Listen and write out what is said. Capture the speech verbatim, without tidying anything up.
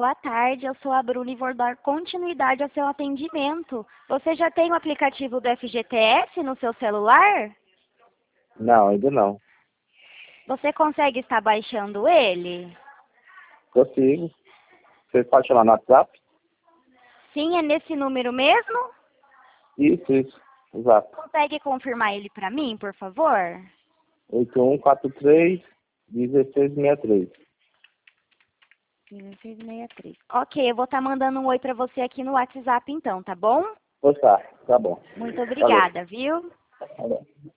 boa tarde. Eu sou a Bruna e vou dar continuidade ao seu atendimento. Você já tem o aplicativo do F G T S no seu celular? Não, ainda não. Você consegue estar baixando ele? Consigo. Você pode chamar no WhatsApp? Sim, é nesse número mesmo? Isso, isso. Exato. Consegue confirmar ele para mim, por favor? oito um quatro três, um seis seis três. dezesseis sessenta e três. Ok, eu vou estar mandando um oi para você aqui no WhatsApp então, tá bom? Pois tá, tá bom. Muito Valeu. obrigada, viu? Tá bom.